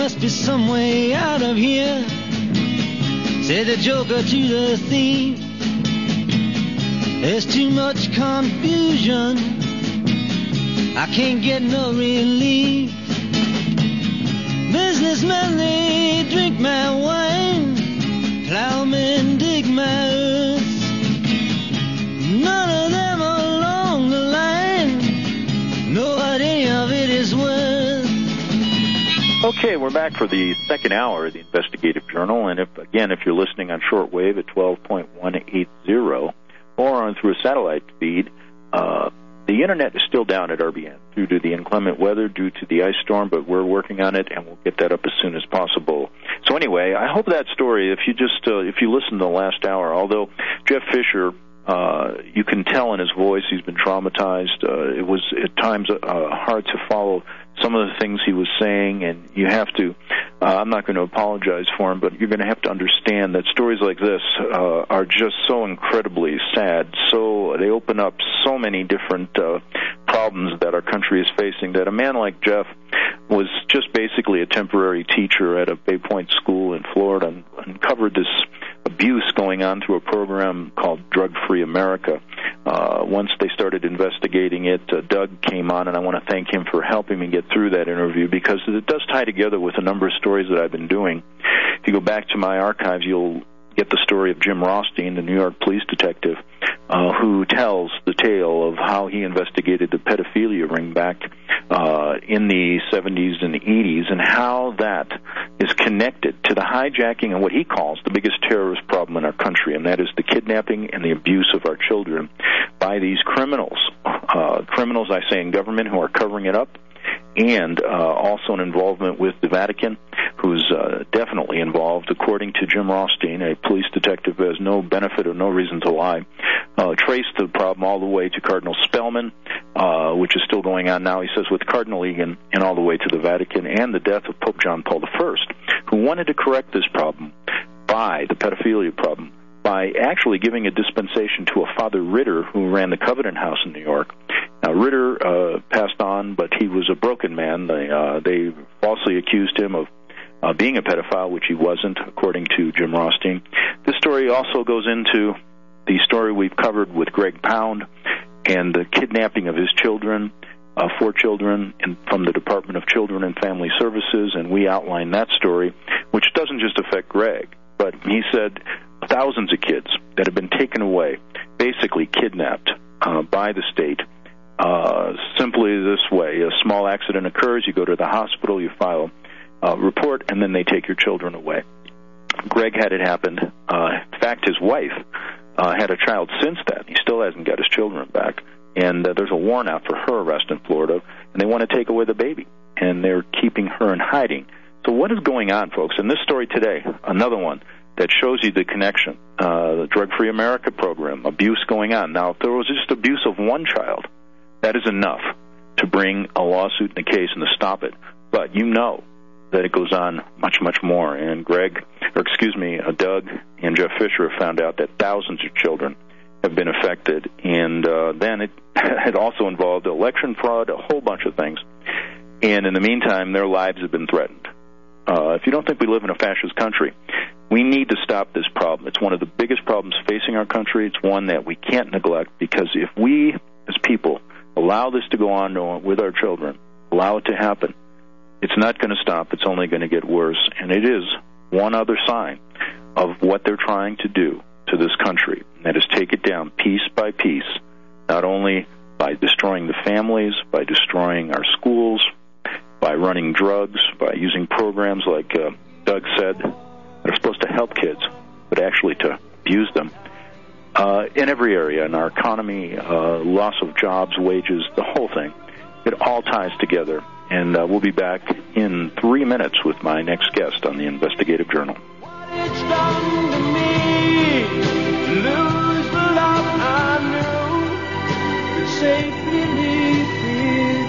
must be some way out of here, said the joker to the thief. There's too much confusion, I can't get no relief. Businessmen, they drink my wine, plowmen dig my earth. None of them along the line know what any of it is worth. Okay, we're back for the second hour of the Investigative Journal, and if you're listening on shortwave at 12.180 or on through a satellite feed, the internet is still down at RBN due to the inclement weather, due to the ice storm, but we're working on it, and we'll get that up as soon as possible. So anyway, I hope that story, if you listen to the last hour, although Jeff Fisher, you can tell in his voice he's been traumatized. It was at times hard to follow some of the things he was saying, and you have to, I'm not going to apologize for him, but you're going to have to understand that stories like this are just so incredibly sad. So they open up so many different problems that our country is facing, that a man like Jeff was just basically a temporary teacher at a Bay Point school in Florida and uncovered this abuse going on through a program called Drug Free America. Once they started investigating it, Doug came on, and I want to thank him for helping me get through that interview, because it does tie together with a number of stories that I've been doing. If you go back to my archives, you'll get the story of Jim Rothstein, the New York police detective, who tells the tale of how he investigated the pedophilia ring back in the 70s and 80s, and how that is connected to the hijacking and what he calls the biggest terrorist problem in our country, and that is the kidnapping and the abuse of our children by these criminals. Criminals, I say, in government, who are covering it up, and also an involvement with the Vatican, who's definitely involved, according to Jim Rothstein, a police detective who has no benefit or no reason to lie, traced the problem all the way to Cardinal Spellman, which is still going on now, he says, with Cardinal Egan, and all the way to the Vatican, and the death of Pope John Paul I, who wanted to correct this problem, the pedophilia problem, by actually giving a dispensation to a Father Ritter, who ran the Covenant House in New York. Now, Ritter passed on, but he was a broken man. They falsely accused him of being a pedophile, which he wasn't, according to Jim Rothstein. This story also goes into the story we've covered with Greg Pound and the kidnapping of his children, 4 children from the Department of Children and Family Services, and we outline that story, which doesn't just affect Greg, but he said thousands of kids that have been taken away, basically kidnapped by the state. Simply this way: a small accident occurs, you go to the hospital, you file a report, and then they take your children away. Greg had it happen. In fact, his wife had a child since then. He still hasn't got his children back. And there's a warrant out for her arrest in Florida, and they want to take away the baby, and they're keeping her in hiding. So what is going on, folks? In this story today, another one that shows you the connection, the Drug Free America program, abuse going on. Now, if there was just abuse of one child, that is enough to bring a lawsuit in the case and to stop it. But you know that it goes on much, much more. And Doug and Jeff Fisher have found out that thousands of children have been affected. And then it had also involved election fraud, a whole bunch of things. And in the meantime, their lives have been threatened. If you don't think we live in a fascist country, we need to stop this problem. It's one of the biggest problems facing our country. It's one that we can't neglect, because if we, as people, allow this to go on with our children, allow it to happen, it's not going to stop. It's only going to get worse. And it is one other sign of what they're trying to do to this country, and that is take it down piece by piece, not only by destroying the families, by destroying our schools, by running drugs, by using programs like Doug said that are supposed to help kids, but actually to abuse them. In every area, in our economy, loss of jobs, wages, the whole thing, it all ties together. And we'll be back in 3 minutes with my next guest on the Investigative Journal. What it's done to me, to lose the love I knew, to safely lead me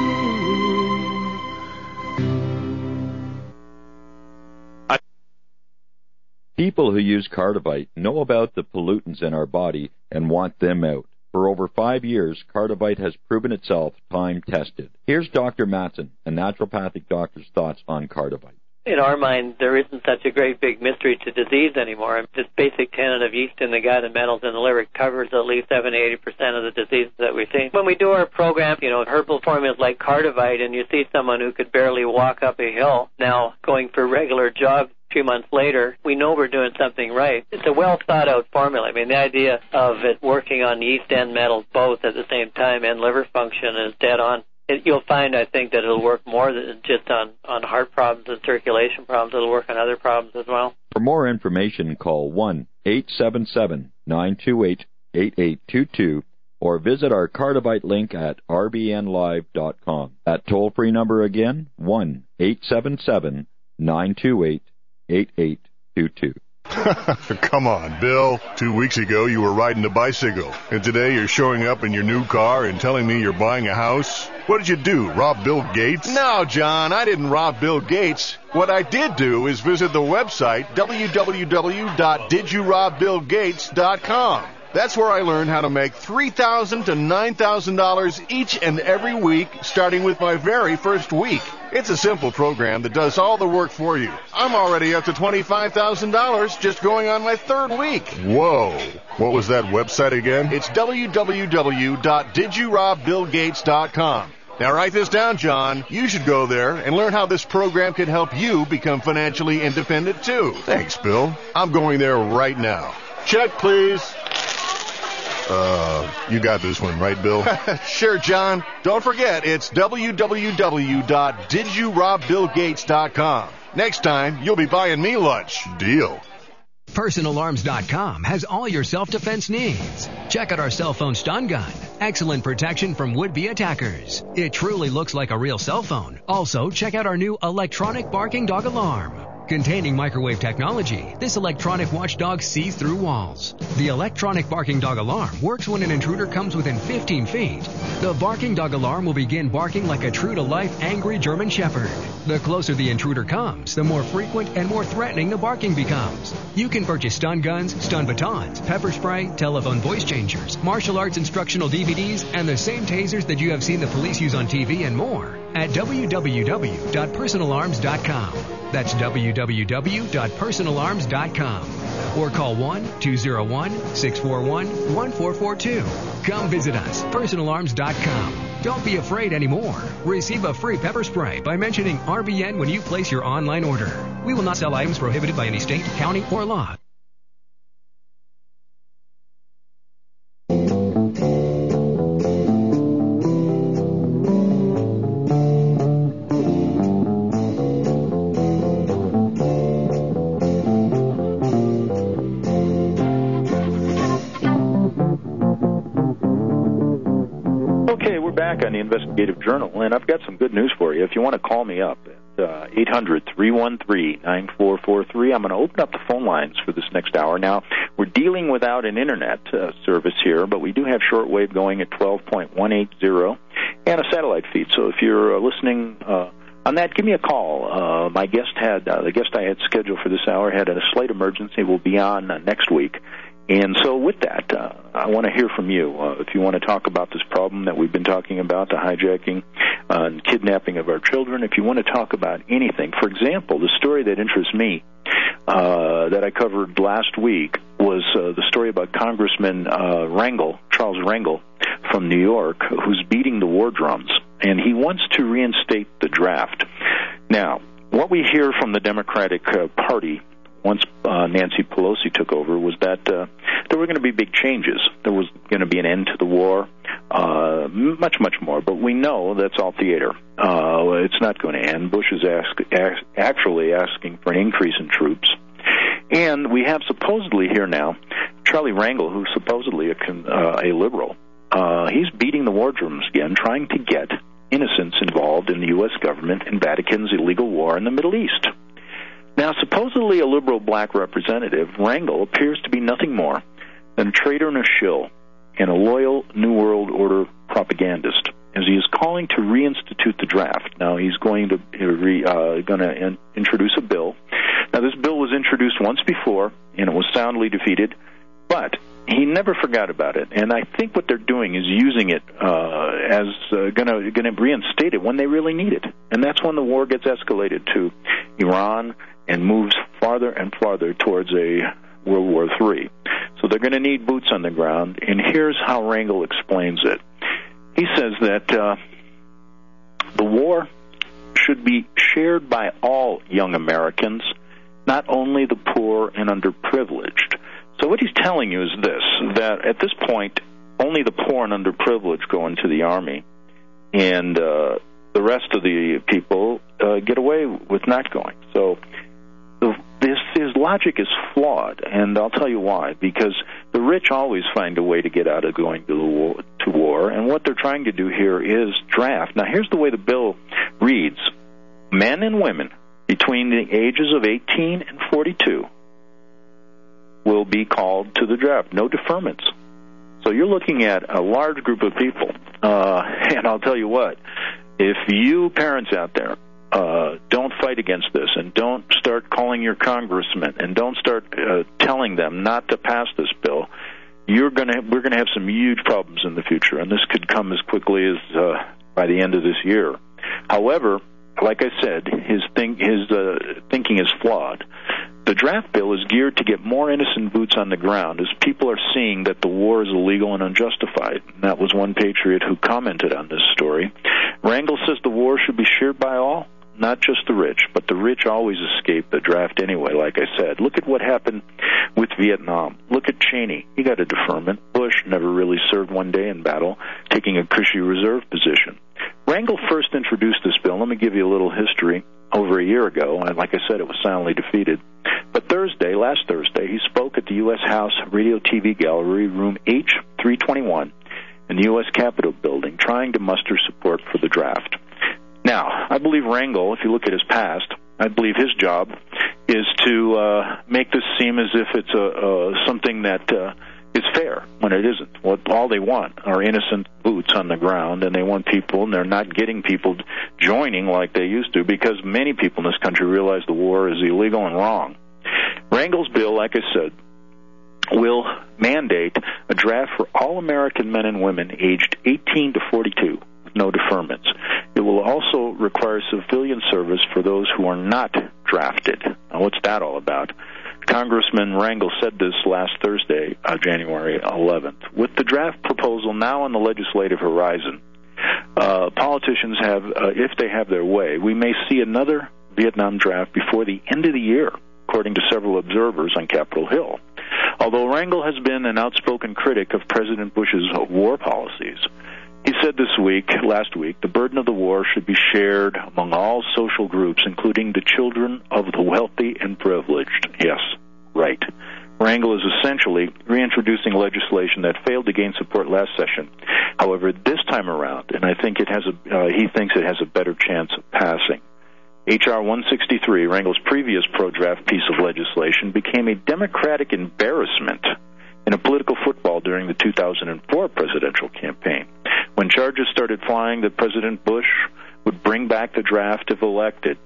through. People who use Cardivite know about the pollutants in our body and want them out. For over 5 years, Cardivite has proven itself time-tested. Here's Dr. Matson, a naturopathic doctor's thoughts on Cardivite. in our mind, there isn't such a great big mystery to disease anymore. This basic tenet of yeast in the gut and metals in the liver covers at least 70-80% of the diseases that we see. When we do our program, herbal formulas like Cardivite, and you see someone who could barely walk up a hill now going for regular jogs 2 months later, we know we're doing something right. It's a well-thought-out formula. I mean, the idea of it working on yeast and metals both at the same time and liver function is dead on. You'll find, I think, that it'll work more than just on heart problems and circulation problems. It'll work on other problems as well. For more information, call 1-877-928-8822 or visit our Cardivite link at rbnlive.com. That toll-free number again, 1-877-928-8822. Come on, Bill. 2 weeks ago, you were riding a bicycle, and today you're showing up in your new car and telling me you're buying a house? What did you do, rob Bill Gates? No, John, I didn't rob Bill Gates. What I did do is visit the website www.didyourobBillGates.com. That's where I learned how to make $3,000 to $9,000 each and every week, starting with my very first week. It's a simple program that does all the work for you. I'm already up to $25,000 just going on my third week. Whoa. What was that website again? It's www.didyourobBillGates.com. Now write this down, John. You should go there and learn how this program can help you become financially independent, too. Thanks, Bill. I'm going there right now. Check, please. You got this one, right, Bill? Sure, John. Don't forget, it's www.didyourobBillGates.com. Next time, you'll be buying me lunch. Deal. PersonalArms.com has all your self-defense needs. Check out our cell phone stun gun. Excellent protection from would-be attackers. It truly looks like a real cell phone. Also, check out our new electronic barking dog alarm. Containing microwave technology, this electronic watchdog sees through walls. The electronic barking dog alarm works when an intruder comes within 15 feet. The barking dog alarm will begin barking like a true-to-life angry German shepherd. The closer the intruder comes, the more frequent and more threatening the barking becomes. You can purchase stun guns, stun batons, pepper spray, telephone voice changers, martial arts instructional DVDs, and the same tasers that you have seen the police use on TV and more at www.personalarms.com. That's www.personalarms.com. Or call 1-201-641-1442. Come visit us, personalarms.com. Don't be afraid anymore. Receive a free pepper spray by mentioning RBN when you place your online order. We will not sell items prohibited by any state, county, or law. On the Investigative Journal, and I've got some good news for you. If you want to call me up at 800-313-9443, I'm going to open up the phone lines for this next hour. Now, we're dealing without an internet service here, but we do have shortwave going at 12.180 and a satellite feed. So if you're listening on that, give me a call. My guest the guest I had scheduled for this hour had a slight emergency. Will be on next week. And so with that, I want to hear from you. If you want to talk about this problem that we've been talking about, the hijacking and kidnapping of our children, if you want to talk about anything. For example, the story that interests me that I covered last week was the story about Congressman Charles Rangel from New York, who's beating the war drums, and he wants to reinstate the draft. Now, what we hear from the Democratic Party once Nancy Pelosi took over was that there were going to be big changes. There was going to be an end to the war, much more. But we know that's all theater. It's not going to end. Bush is actually asking for an increase in troops. And we have supposedly here now Charlie Rangel, who's supposedly a liberal. He's beating the war drums again, trying to get innocents involved in the U.S. government and Vatican's illegal war in the Middle East. Now, supposedly a liberal black representative, Rangel appears to be nothing more than a traitor and a shill and a loyal New World Order propagandist, as he is calling to reinstitute the draft. Now, he's going to introduce a bill. Now, this bill was introduced once before, and it was soundly defeated. But he never forgot about it, and I think what they're doing is using it as going to reinstate it when they really need it, and that's when the war gets escalated to Iran and moves farther and farther towards a World War III. So they're going to need boots on the ground, and here's how Rangel explains it. He says that the war should be shared by all young Americans, not only the poor and underprivileged. So what he's telling you is this, that at this point, only the poor and underprivileged go into the Army, and the rest of the people get away with not going. So his logic is flawed, and I'll tell you why. Because the rich always find a way to get out of going to war, and what they're trying to do here is draft. Now, here's the way the bill reads. Men and women between the ages of 18 and 42 will be called to the draft. No deferments. So you're looking at a large group of people. And I'll tell you what, if you parents out there don't fight against this and don't start calling your congressmen and don't start telling them not to pass this bill, we're going to have some huge problems in the future, and this could come as quickly as by the end of this year. However, like I said, his thinking is flawed. The draft bill is geared to get more innocent boots on the ground as people are seeing that the war is illegal and unjustified. And that was one patriot who commented on this story. Rangel says the war should be shared by all, not just the rich, but the rich always escape the draft anyway, like I said. Look at what happened with Vietnam. Look at Cheney. He got a deferment. Bush never really served one day in battle, taking a cushy reserve position. Rangel first introduced this bill. Let me give you a little history. Over a year ago, and like I said, it was soundly defeated. But last Thursday, he spoke at the U.S. House Radio TV Gallery, room H321, in the U.S. Capitol building, trying to muster support for the draft. Now, I believe Rangel, if you look at his past, I believe his job is to make this seem as if it's something that is fair when it isn't. All they want are innocent boots on the ground, and they want people, and they're not getting people joining like they used to, because many people in this country realize the war is illegal and wrong. Rangel's bill, like I said, will mandate a draft for all American men and women aged 18 to 42 with no deferments. It will also require civilian service for those who are not drafted. Now, what's that all about? Congressman Rangel said this last Thursday, January 11th. With the draft proposal now on the legislative horizon, politicians have, if they have their way, we may see another Vietnam draft before the end of the year, according to several observers on Capitol Hill. Although Rangel has been an outspoken critic of President Bush's war policies, he said last week, the burden of the war should be shared among all social groups, including the children of the wealthy and privileged. Yes, right. Rangel is essentially reintroducing legislation that failed to gain support last session. However, this time around, and I think he thinks it has a better chance of passing. H.R. 163, Rangel's previous pro-draft piece of legislation, became a Democratic embarrassment in a political football during the 2004 presidential campaign, when charges started flying that President Bush would bring back the draft if elected.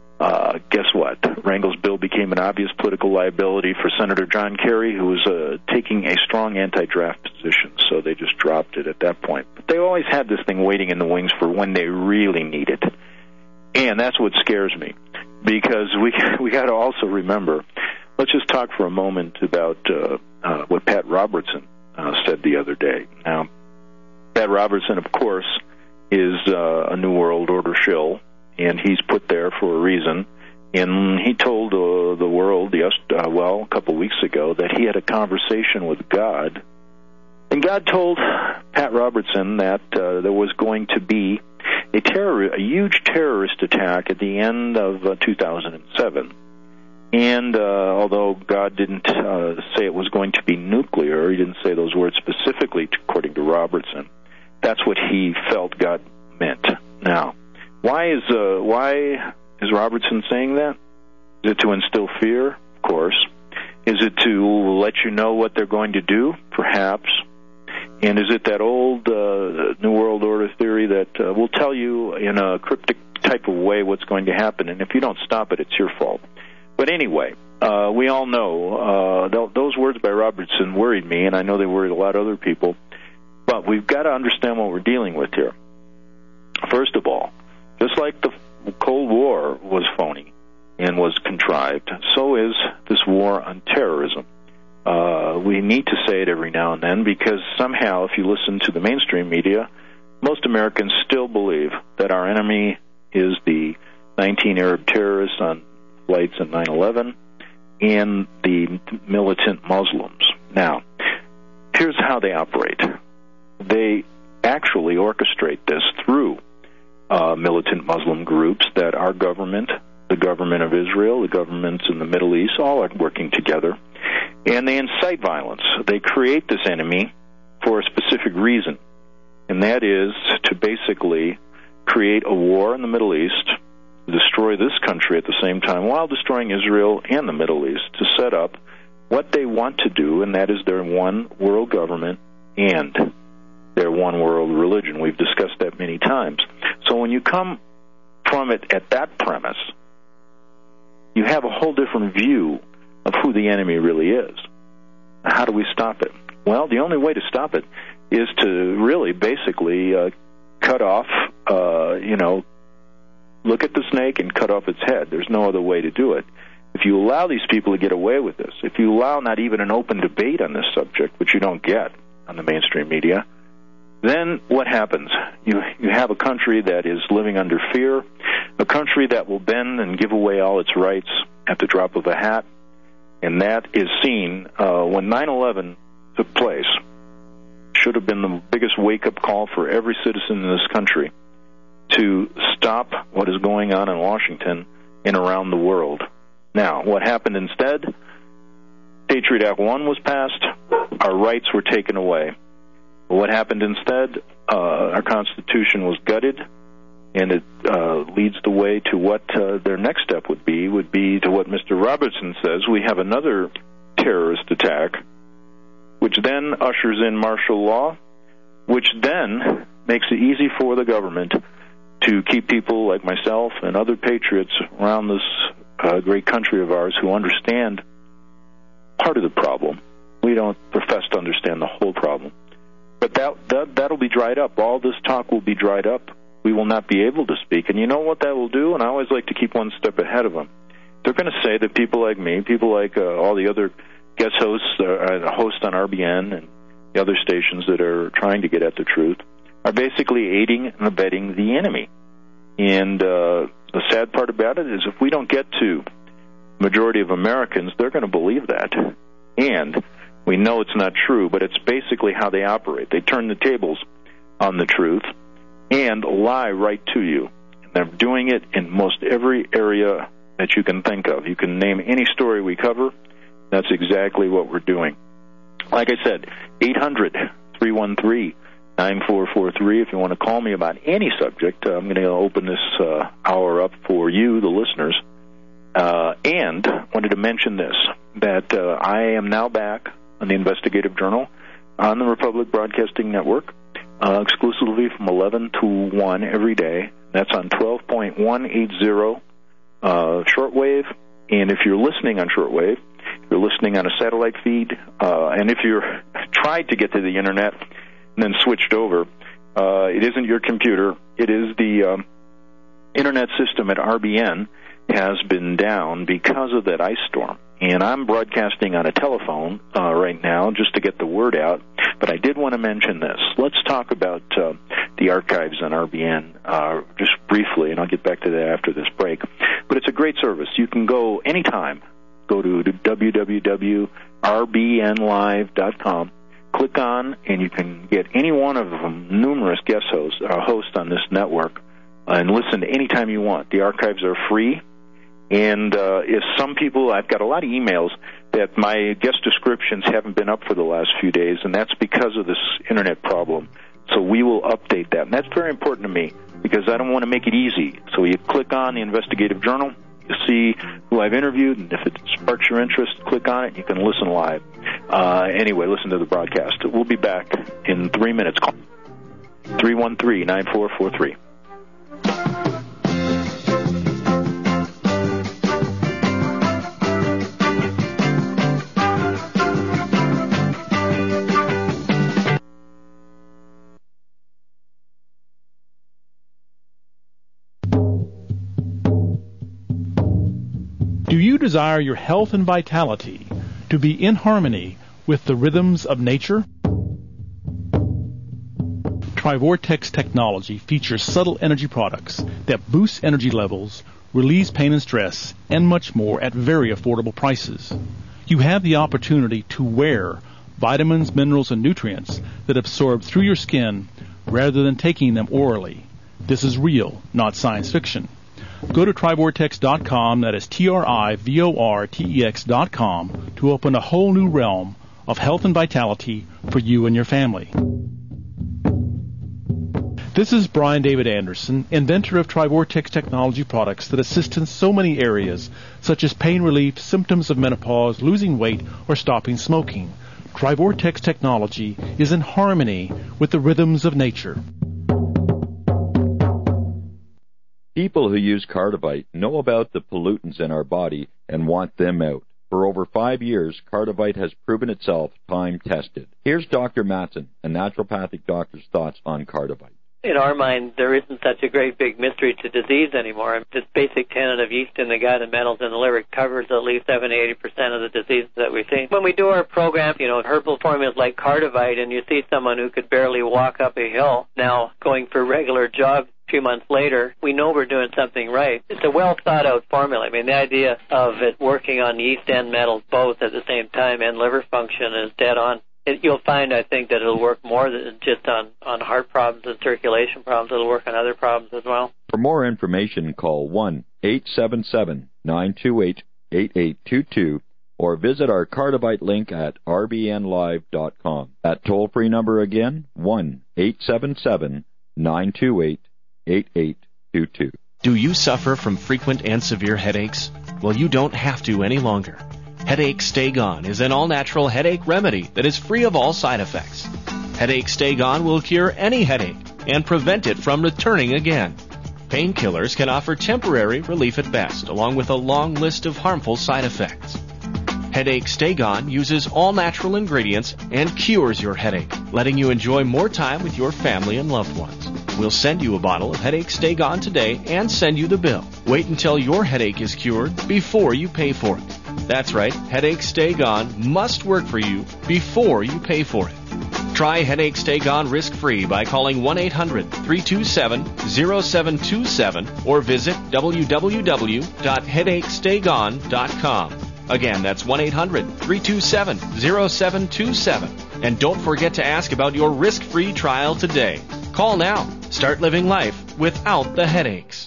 Guess what? Rangel's bill became an obvious political liability for Senator John Kerry, who was taking a strong anti-draft position, so they just dropped it at that point. But they always had this thing waiting in the wings for when they really need it. And that's what scares me, because we got to also remember, let's just talk for a moment about what Pat Robertson said the other day. Now, Pat Robertson, of course, is a New World Order shill, and he's put there for a reason. And he told the world, a couple weeks ago, that he had a conversation with God. And God told Pat Robertson that there was going to be a huge terrorist attack at the end of 2007. And although God didn't say it was going to be nuclear, he didn't say those words specifically, according to Robertson. That's what he felt God meant. Now, why is Robertson saying that? Is it to instill fear? Of course. Is it to let you know what they're going to do? Perhaps. And is it that old New World Order theory that will tell you in a cryptic type of way what's going to happen, and if you don't stop it, it's your fault? But anyway, we all know those words by Robertson worried me, and I know they worried a lot of other people. But we've got to understand what we're dealing with here. First of all, just like the Cold War was phony and was contrived, so is this war on terrorism. We need to say it every now and then because somehow, if you listen to the mainstream media, most Americans still believe that our enemy is the 19 Arab terrorists on flights in 9/11 and the militant Muslims. Now, here's how they operate. They actually orchestrate this through militant Muslim groups that our government, the government of Israel, the governments in the Middle East, all are working together. And they incite violence. They create this enemy for a specific reason, and that is to basically create a war in the Middle East, destroy this country at the same time while destroying Israel and the Middle East, to set up what they want to do, and that is their one world government and their one world religion. We've discussed that many times. So when you come from it at that premise, you have a whole different view of who the enemy really is. How do we stop it? Well, the only way to stop it is to really basically cut off, look at the snake and cut off its head. There's no other way to do it. If you allow these people to get away with this, if you allow not even an open debate on this subject, which you don't get on the mainstream media, then what happens? You have a country that is living under fear, a country that will bend and give away all its rights at the drop of a hat, and that is seen when 9/11 took place. Should have been the biggest wake-up call for every citizen in this country to stop what is going on in Washington and around the world. Now, what happened instead? Patriot Act 1 was passed. Our rights were taken away. What happened instead? Our Constitution was gutted, and it leads the way to what their next step would be to what Mr. Robertson says. We have another terrorist attack, which then ushers in martial law, which then makes it easy for the government to keep people like myself and other patriots around this great country of ours who understand part of the problem. We don't profess to understand the whole problem. But that'll be dried up. All this talk will be dried up. We will not be able to speak. And you know what that will do? And I always like to keep one step ahead of them. They're going to say that people like me, people like all the other guest hosts, hosts on RBN and the other stations that are trying to get at the truth, are basically aiding and abetting the enemy. And the sad part about it is if we don't get to the majority of Americans, they're going to believe that. And we know it's not true, but it's basically how they operate. They turn the tables on the truth and lie right to you. And they're doing it in most every area that you can think of. You can name any story we cover. That's exactly what we're doing. Like I said, 800-313-9443. If you want to call me about any subject, I'm going to open this hour up for you, the listeners. And wanted to mention this, that I am now back on the Investigative Journal on the Republic Broadcasting Network, exclusively from 11 to 1 every day. That's on 12.180 shortwave. And if you're listening on shortwave, if you're listening on a satellite feed, and if you're tried to get to the Internet and then switched over, it isn't your computer. It is the Internet system at RBN has been down because of that ice storm. And I'm broadcasting on a telephone right now just to get the word out. But I did want to mention this. Let's talk about the archives on RBN just briefly, and I'll get back to that after this break. But it's a great service. You can go anytime. Go to www.rbnlive.com. Click on, and you can get any one of them, numerous guest hosts on this network, and listen anytime you want. The archives are free. And if some people, I've got a lot of emails that my guest descriptions haven't been up for the last few days, and that's because of this Internet problem. So we will update that. And that's very important to me because I don't want to make it easy. So you click on the Investigative Journal, you see who I've interviewed, and if it sparks your interest, click on it, and you can listen live. Anyway, listen to the broadcast. We'll be back in 3 minutes. Call 313-9443. desire your health and vitality to be in harmony with the rhythms of nature? Trivortex technology features subtle energy products that boost energy levels, relieves pain and stress, and much more at very affordable prices. You have the opportunity to wear vitamins, minerals, and nutrients that absorb through your skin rather than taking them orally. This is real, not science fiction. Go to Trivortex.com, that is TRIVORTEX.com, to open a whole new realm of health and vitality for you and your family. This is Brian David Anderson, inventor of Trivortex technology products that assist in so many areas, such as pain relief, symptoms of menopause, losing weight, or stopping smoking. Trivortex technology is in harmony with the rhythms of nature. People who use Cardivite know about the pollutants in our body and want them out. For over 5 years, Cardivite has proven itself time-tested. Here's Dr. Matson, a naturopathic doctor's thoughts on Cardivite. In our mind, there isn't such a great big mystery to disease anymore. This basic tenet of yeast in the gut and metals in the liver covers at least 70-80% of the diseases that we see. When we do our program, herbal formulas like Cardivite, and you see someone who could barely walk up a hill now going for regular jogs a few months later, we know we're doing something right. It's a well-thought-out formula. I mean, the idea of it working on yeast and metals both at the same time and liver function is dead on. You'll find, I think, that it'll work more than just on heart problems and circulation problems. It'll work on other problems as well. For more information, call 1-877-928-8822 or visit our Cardivite link at rbnlive.com. That toll-free number again, 1-877-928-8822. Do you suffer from frequent and severe headaches? Well, you don't have to any longer. Headache Stay Gone is an all-natural headache remedy that is free of all side effects. Headache Stay Gone will cure any headache and prevent it from returning again. Painkillers can offer temporary relief at best, along with a long list of harmful side effects. Headache Stay Gone uses all-natural ingredients and cures your headache, letting you enjoy more time with your family and loved ones. We'll send you a bottle of Headache Stay Gone today and send you the bill. Wait until your headache is cured before you pay for it. That's right, Headache Stay Gone must work for you before you pay for it. Try Headache Stay Gone risk-free by calling 1-800-327-0727 or visit www.headachestaygone.com. Again, that's 1-800-327-0727. And don't forget to ask about your risk-free trial today. Call now. Start living life without the headaches.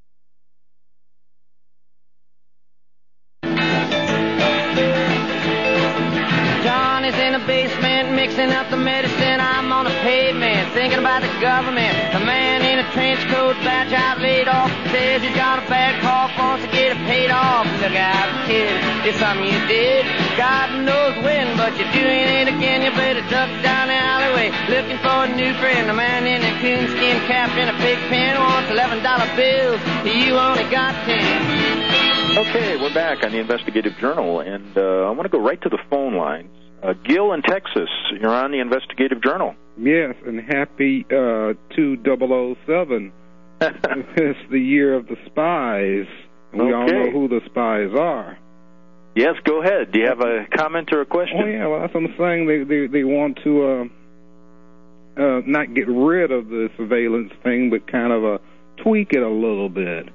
John is in the basement mixing up the medicine. I'm on the pavement thinking about the government. The man in a trench coat, badge out laid off, says he's got a bad cough, wants to get it paid off. Look out, kid, it's something you did. God knows when, but you're doing it again. You better duck down the alleyway looking for a new friend. The man in a coonskin cap and a pig pen wants $11 bills. You only got 10. Okay, we're back on the Investigative Journal, and I want to go right to the phone lines. Gil in Texas, you're on the Investigative Journal. Yes, and happy 2007. It's the year of the spies. We all know who the spies are. Yes, go ahead. Do you have a comment or a question? Oh, yeah, well, that's what I'm saying. They want to not get rid of the surveillance thing, but kind of tweak it a little bit.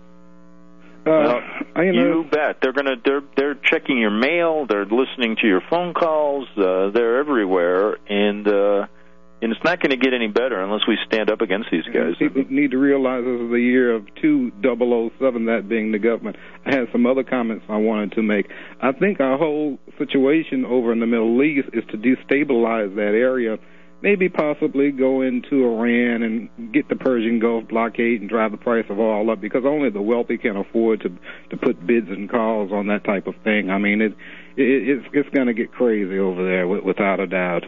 You bet. They're checking your mail. They're listening to your phone calls. They're everywhere, and it's not going to get any better unless we stand up against these guys. People need to realize this is the year of 2007, that being the government. I had some other comments I wanted to make. I think our whole situation over in the Middle East is to destabilize that area, maybe possibly go into Iran and get the Persian Gulf blockade and drive the price of oil up, because only the wealthy can afford to put bids and calls on that type of thing. I mean, it's going to get crazy over there without a doubt.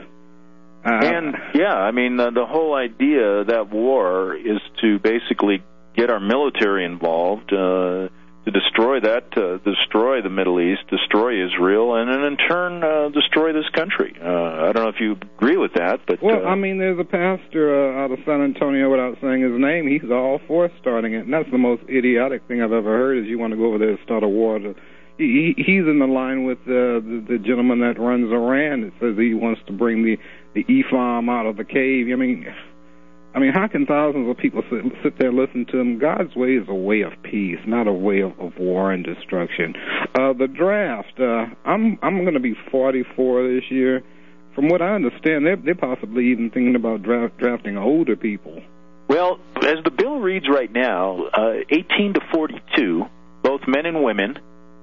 The whole idea of that war is to basically get our military involved, to destroy destroy the Middle East, destroy Israel, and then in turn destroy this country. I don't know if you agree with that, but there's a pastor out of San Antonio, without saying his name, he's all for starting it, and that's the most idiotic thing I've ever heard. Is you want to go over there and start a war to he's in the line with the gentleman that runs Iran. It says he wants to bring the Islam out of the cave. I mean, how can thousands of people sit there and listen to him? God's way is a way of peace, not a way of war and destruction. The draft, I'm going to be 44 this year. From what I understand, they're possibly even thinking about drafting older people. Well, as the bill reads right now, 18 to 42, both men and women,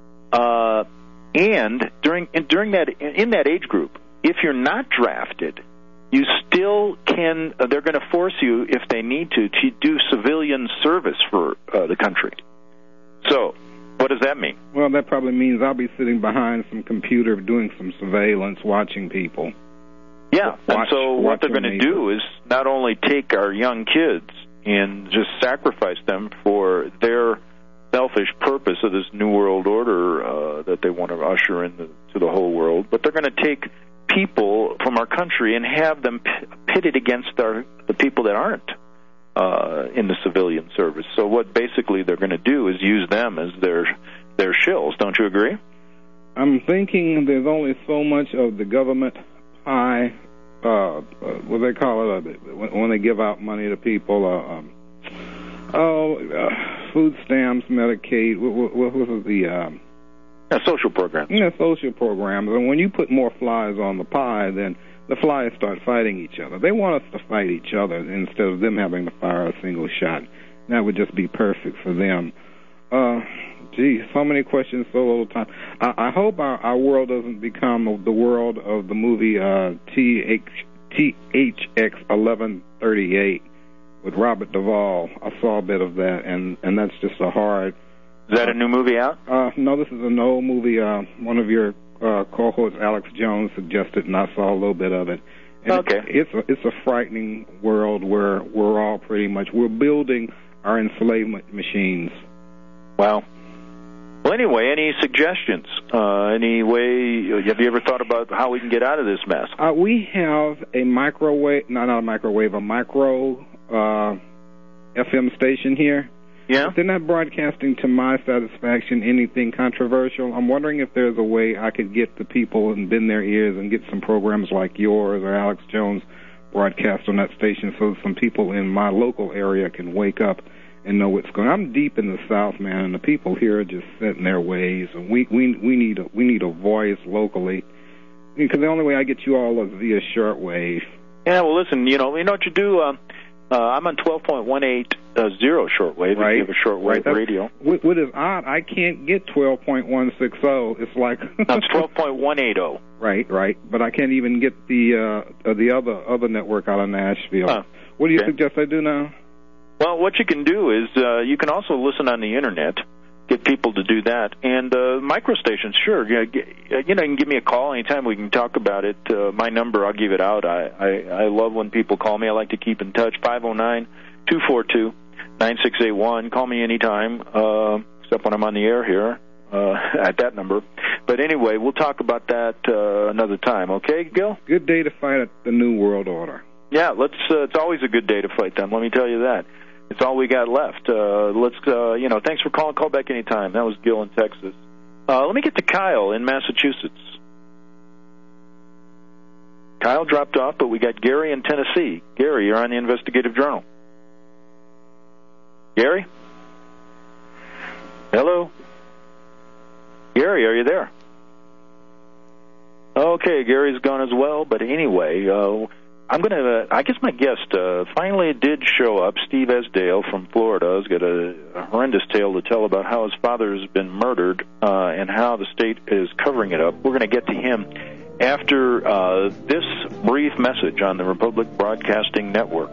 and in that age group, if you're not drafted, you still can. They're going to force you, if they need to do civilian service for the country. So, what does that mean? Well, that probably means I'll be sitting behind some computer doing some surveillance, watching people. Yeah, and so what they're going to do is not only take our young kids and just sacrifice them for their selfish purpose of this new world order that they want to usher into the whole world, but they're going to take people from our country and have them pitted against the people that aren't in the civilian service. So what basically they're going to do is use them as their shills. Don't you agree? I'm thinking there's only so much of the government pie, what they call it, when they give out money to people, food stamps, Medicaid, what was the... social programs. Yeah, social programs. And when you put more flies on the pie, then the flies start fighting each other. They want us to fight each other instead of them having to fire a single shot. That would just be perfect for them. So many questions, so little time. I hope our world doesn't become the world of the movie THX 1138 with Robert Duvall. I saw a bit of that, and that's just a hard... Is that a new movie out? No, this is an old movie. One of your co-hosts, Alex Jones, suggested, and I saw a little bit of it. And okay. It's a frightening world where we're all we're building our enslavement machines. Wow. Well, anyway, any suggestions? Any way? Have you ever thought about how we can get out of this mess? We have a micro FM station here. Yeah. They're not broadcasting to my satisfaction anything controversial. I'm wondering if there's a way I could get the people and bend their ears and get some programs like yours or Alex Jones broadcast on that station so that some people in my local area can wake up and know what's going on. I'm deep in the South, man, and the people here are just set in their ways. And we need a voice locally, because the only way I get you all is via shortwave. Yeah, well, listen, you know what you do. I'm on 12.180 shortwave. Right. You have a shortwave radio. What is odd, I can't get 12.160. It's like that's 12.180. Right. But I can't even get the other network out of Nashville. Huh. What do you suggest I do now? Well, what you can do is you can also listen on the internet. Get people to do that, and microstations. Sure, you can give me a call anytime. We can talk about it. My number, I'll give it out. I love when people call me. I like to keep in touch. 509-242-9681. Call me anytime, except when I'm on the air here at that number. But anyway, we'll talk about that another time. Okay, Gil? Good day to fight at the New World Order. Yeah, it's always a good day to fight them. Let me tell you that. It's all we got left. Thanks for calling. Call back anytime. That was Gil in Texas. Let me get to Kyle in Massachusetts. Kyle dropped off, but we got Gary in Tennessee. Gary, you're on the Investigative Journal. Gary? Hello? Gary, are you there? Okay, Gary's gone as well, but anyway, I guess my guest finally did show up. Steve Esdale from Florida has got a horrendous tale to tell about how his father has been murdered and how the state is covering it up. We're going to get to him after this brief message on the Republic Broadcasting Network.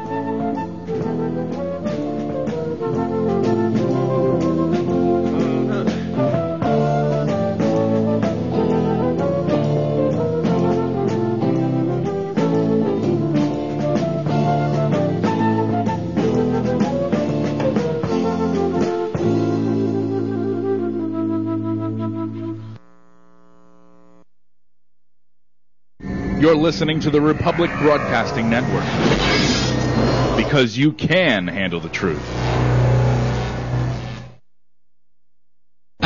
You're listening to the Republic Broadcasting Network, because you can handle the truth.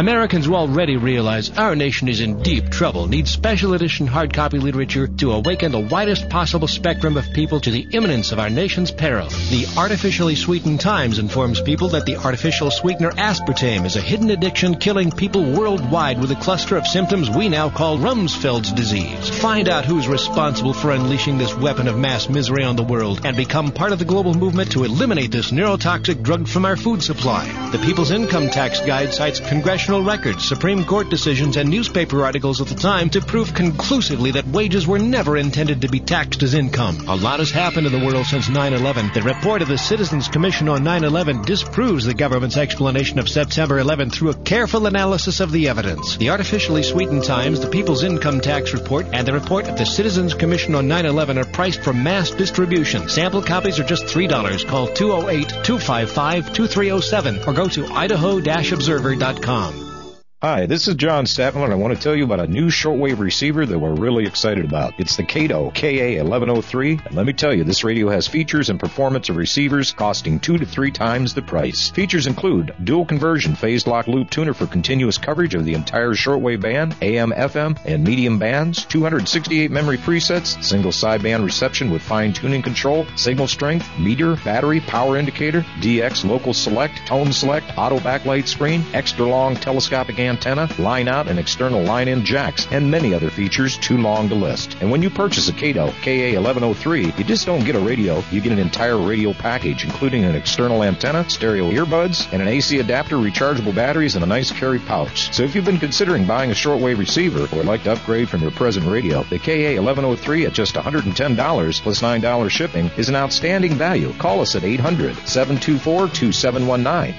Americans will already realize our nation is in deep trouble, needs special edition hard copy literature to awaken the widest possible spectrum of people to the imminence of our nation's peril. The Artificially Sweetened Times informs people that the artificial sweetener aspartame is a hidden addiction killing people worldwide with a cluster of symptoms we now call Rumsfeld's disease. Find out who's responsible for unleashing this weapon of mass misery on the world and become part of the global movement to eliminate this neurotoxic drug from our food supply. The People's Income Tax Guide cites congressional records, Supreme Court decisions, and newspaper articles at the time to prove conclusively that wages were never intended to be taxed as income. A lot has happened in the world since 9/11. The report of the Citizens Commission on 9/11 disproves the government's explanation of September 11 through a careful analysis of the evidence. The Artificially Sweetened Times, the People's Income Tax Report, and the report of the Citizens Commission on 9/11 are priced for mass distribution. Sample copies are just $3. Call 208-255-2307 or go to idaho-observer.com. Hi, this is John Statman, and I want to tell you about a new shortwave receiver that we're really excited about. It's the Kato KA1103, and let me tell you, this radio has features and performance of receivers costing 2 to 3 times the price. Features include dual conversion phase lock loop tuner for continuous coverage of the entire shortwave band, AM, FM, and medium bands, 268 memory presets, single sideband reception with fine tuning control, signal strength, meter, battery, power indicator, DX local select, tone select, auto backlight screen, extra long telescopic antenna, line out and external line in jacks, and many other features too long to list. And when you purchase a Kato KA1103, you just don't get a radio, you get an entire radio package, including an external antenna, stereo earbuds, and an AC adapter, rechargeable batteries, and a nice carry pouch. So if you've been considering buying a shortwave receiver or would like to upgrade from your present radio, the KA1103 at just $110 plus $9 shipping is an outstanding value. Call us at 800-724-2719.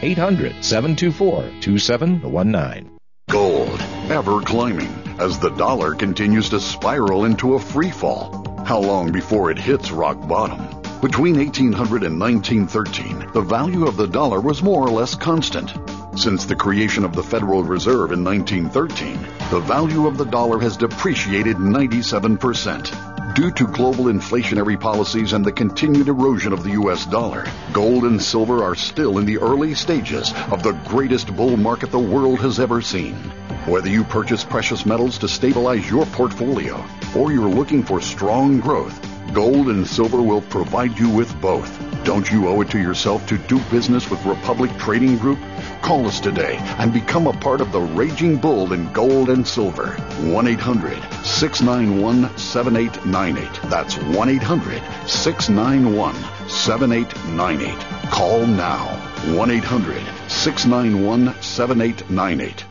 800-724-2719. Gold, ever climbing, as the dollar continues to spiral into a free fall. How long before it hits rock bottom? Between 1800 and 1913, the value of the dollar was more or less constant. Since the creation of the Federal Reserve in 1913, the value of the dollar has depreciated 97%. Due to global inflationary policies and the continued erosion of the U.S. dollar, gold and silver are still in the early stages of the greatest bull market the world has ever seen. Whether you purchase precious metals to stabilize your portfolio or you're looking for strong growth, gold and silver will provide you with both. Don't you owe it to yourself to do business with Republic Trading Group? Call us today and become a part of the raging bull in gold and silver. 1-800-691-7898. That's 1-800-691-7898. Call now. 1-800-691-7898.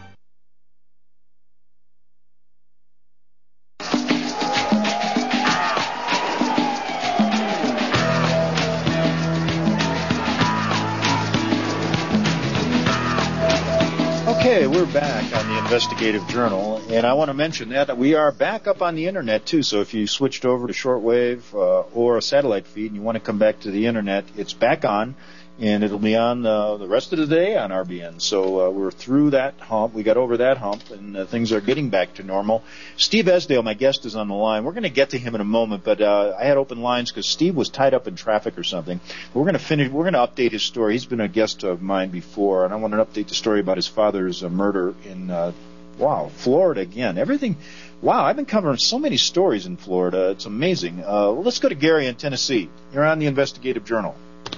Okay, we're back on the Investigative Journal, and I want to mention that we are back up on the Internet, too. So if you switched over to shortwave or a satellite feed and you want to come back to the Internet, it's back on, and it'll be on the rest of the day on RBN. So we're through that hump. We got over that hump, and things are getting back to normal. Steve Esdale, my guest, is on the line. We're going to get to him in a moment, but I had open lines because Steve was tied up in traffic or something. We're going to finish. We're going to update his story. He's been a guest of mine before, and I want to update the story about his father's murder in Florida again. Everything. Wow, I've been covering so many stories in Florida. It's amazing. Let's go to Gary in Tennessee. You're on the Investigative Journal.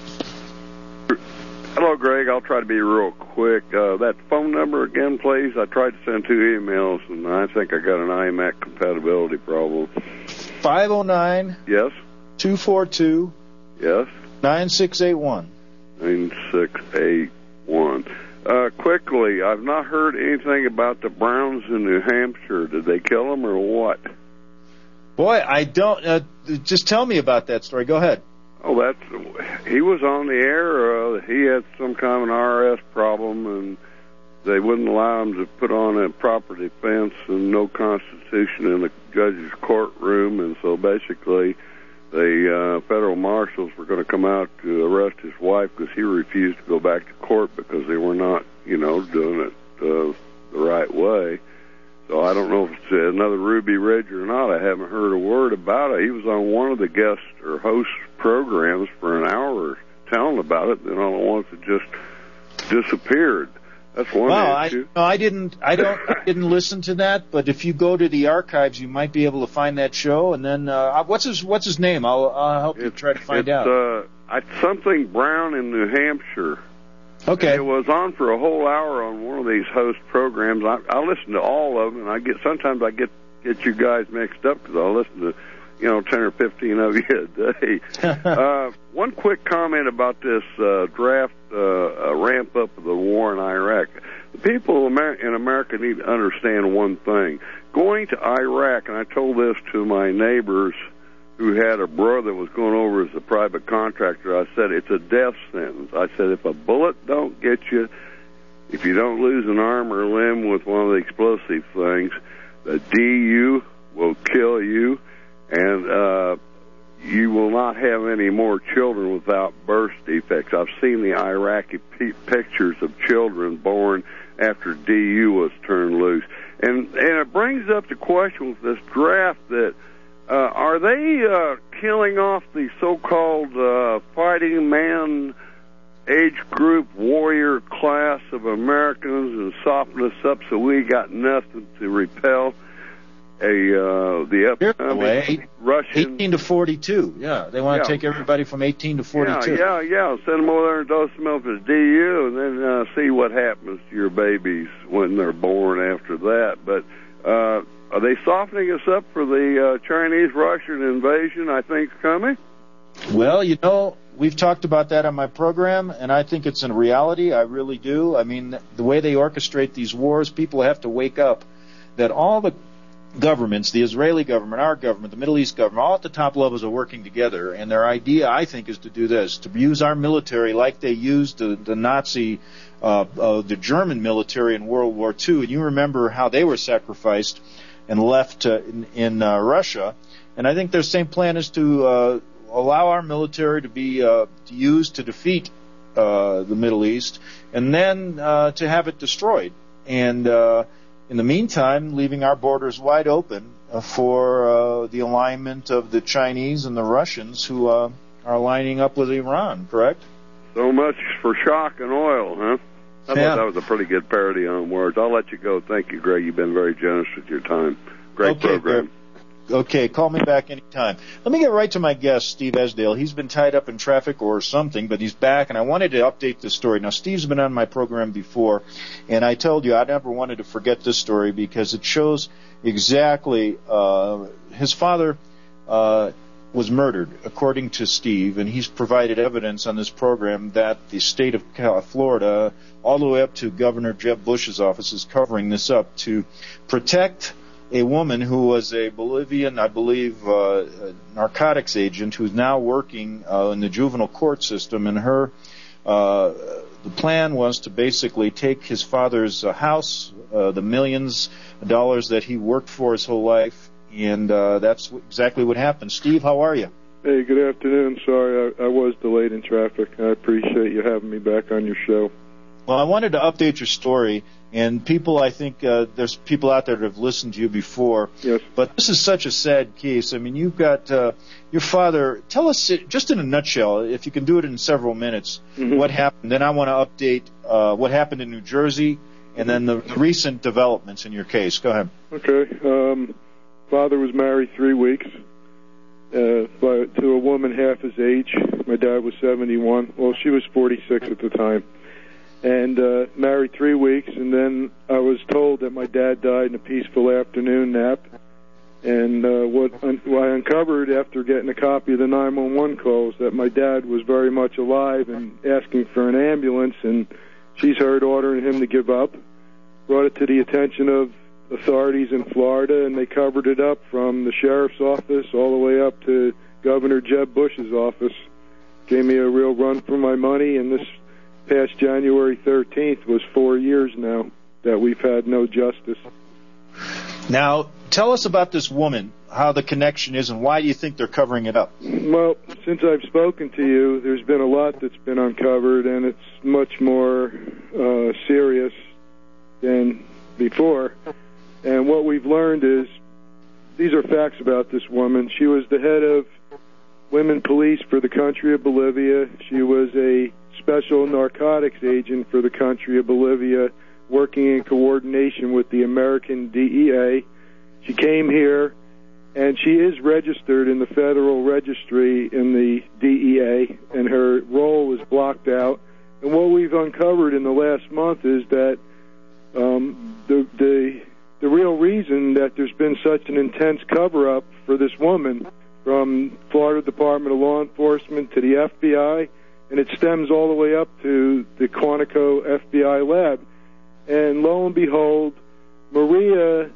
Hello, Greg. I'll try to be real quick. That phone number again, please. I tried to send 2 emails, and I think I got an iMac compatibility problem. 509. Yes. 242. Yes. 9681. 9681. Quickly, I've not heard anything about the Browns in New Hampshire. Did they kill them or what? Boy, I don't. Just tell me about that story. Go ahead. Oh, he was on the air. He had some kind of an RS problem, and they wouldn't allow him to put on a proper defense and no constitution in the judge's courtroom, and so basically the federal marshals were going to come out to arrest his wife because he refused to go back to court because they were not, doing it the right way. So I don't know if it's another Ruby Ridge or not. I haven't heard a word about it. He was on one of the guest or host programs for an hour telling about it, then all at once it just disappeared. That's one issue. I didn't listen to that. But if you go to the archives, you might be able to find that show. And then what's his name? I'll help you try to find out. It's something Brown in New Hampshire. Okay. And it was on for a whole hour on one of these host programs. I listen to all of them, and sometimes I get you guys mixed up because I listen to 10 or 15 of you a day. One quick comment about this draft ramp up of the war in Iraq. The people in America need to understand one thing. Going to Iraq, and I told this to my neighbors who had a brother that was going over as a private contractor, I said, it's a death sentence. I said, if a bullet don't get you, if you don't lose an arm or a limb with one of the explosive things, the DU will kill you, and you will not have any more children without birth defects. I've seen the Iraqi pictures of children born after DU was turned loose. And it brings up the question with this draft that are they killing off the so-called fighting man age group warrior class of Americans and soften us up so we got nothing to repel the upcoming Russian 18 to 42? Yeah, they want to take everybody from 18 to 42. Yeah. Send them over there and dose them up as DU, and then see what happens to your babies when they're born after that. But are they softening us up for the Chinese-Russian invasion I think is coming? Well, we've talked about that on my program, and I think it's a reality. I really do. I mean, the way they orchestrate these wars, people have to wake up that all the governments, the Israeli government, our government, the Middle East government, all at the top levels are working together, and their idea, I think, is to do this, to use our military like they used the Nazi, the German military in World War II. And you remember how they were sacrificed and left in Russia. And I think their same plan is to allow our military to be used to defeat the Middle East, and then to have it destroyed. And in the meantime, leaving our borders wide open for the alignment of the Chinese and the Russians who are lining up with Iran, correct? So much for shock and oil, huh? I thought that was a pretty good parody on words. I'll let you go. Thank you, Greg. You've been very generous with your time. Great program. Okay, call me back anytime. Let me get right to my guest, Steve Esdale. He's been tied up in traffic or something, but he's back, and I wanted to update this story. Now, Steve's been on my program before, and I told you I never wanted to forget this story because it shows exactly his father was murdered, according to Steve, and he's provided evidence on this program that the state of Florida, all the way up to Governor Jeb Bush's office, is covering this up to protect a woman who was a Bolivian, I believe, narcotics agent who's now working in the juvenile court system. And the plan was to basically take his father's house, the millions of dollars that he worked for his whole life, and that's exactly what happened. Steve, how are you? Hey, good afternoon. Sorry, I was delayed in traffic. I appreciate you having me back on your show. Well, I wanted to update your story, and people, I think there's people out there that have listened to you before. Yes. But this is such a sad case. I mean, you've got your father. Tell us, just in a nutshell, if you can do it in several minutes, what happened. Then I want to update what happened in New Jersey, and then the recent developments in your case. Go ahead. Okay. Father was married 3 weeks to a woman half his age. My dad was 71. Well, she was 46 at the time. And married 3 weeks, and then I was told that my dad died in a peaceful afternoon nap. And what I uncovered after getting a copy of the 911 call was that my dad was very much alive and asking for an ambulance, and she's heard ordering him to give up. Brought it to the attention of authorities in Florida, and they covered it up from the sheriff's office all the way up to Governor Jeb Bush's office. Gave me a real run for my money, and this past January 13th was 4 years now that we've had no justice. Now, tell us about this woman, how the connection is, and why do you think they're covering it up? Well, since I've spoken to you, there's been a lot that's been uncovered, and it's much more serious than before. And what we've learned is, these are facts about this woman. She was the head of women police for the country of Bolivia. She was a special narcotics agent for the country of Bolivia. working in coordination with the American DEA. She came here, and she is registered in the Federal Registry in the DEA, and her role is blocked out. And what we've uncovered in the last month is that the real reason that there's been such an intense cover-up for this woman, from Florida Department of Law Enforcement to the FBI, and it stems all the way up to the Quantico FBI lab. And lo and behold, Maria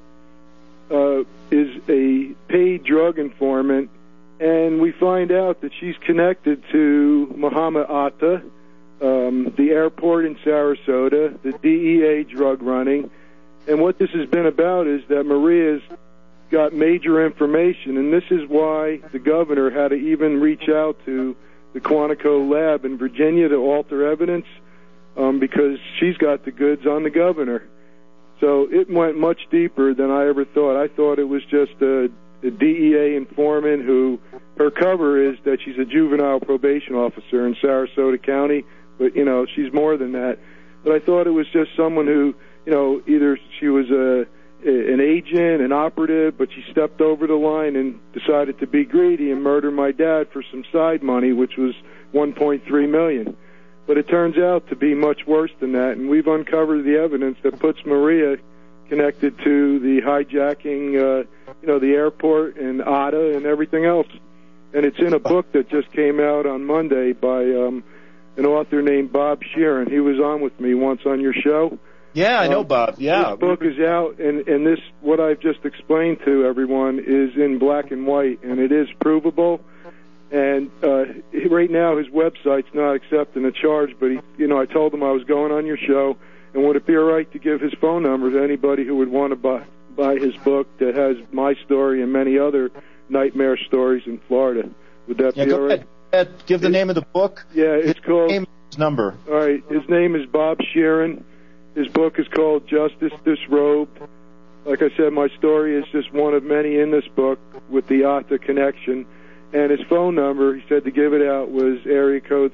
is a paid drug informant, and we find out that she's connected to Muhammad Atta, the airport in Sarasota, the DEA drug running. And what this has been about is that Maria's got major information, and this is why the governor had to even reach out to the Quantico lab in Virginia to alter evidence, because she's got the goods on the governor. So it went much deeper than I ever thought. I thought it was just a DEA informant who, her cover is that she's a juvenile probation officer in Sarasota County, but, you know, she's more than that. But I thought it was just someone who, you know, either she was an agent, an operative, but she stepped over the line and decided to be greedy and murder my dad for some side money, which was $1.3 million. But it turns out to be much worse than that, and we've uncovered the evidence that puts Maria connected to the hijacking, the airport and Atta and everything else. And it's in a book that just came out on Monday by an author named Bob Sheeran. He was on with me once on your show. Yeah, I know Bob. Yeah. This book is out, and this, what I've just explained to everyone, is in black and white, and it is provable. And right now his website's not accepting a charge, but I told him I was going on your show, and would it be all right to give his phone number to anybody who would want to buy his book that has my story and many other nightmare stories in Florida? Would that be all right? Give the name of the book. Yeah, it's called... Name, his number. All right, his name is Bob Sheeran. His book is called Justice Disrobed. Like I said, my story is just one of many in this book with the Atta connection. And his phone number, he said to give it out, was area code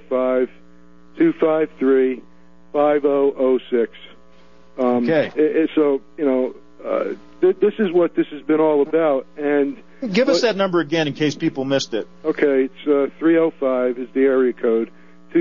305-253-5006. Okay. So, this is what this has been all about. And give us that number again in case people missed it. Okay, it's 305 is the area code,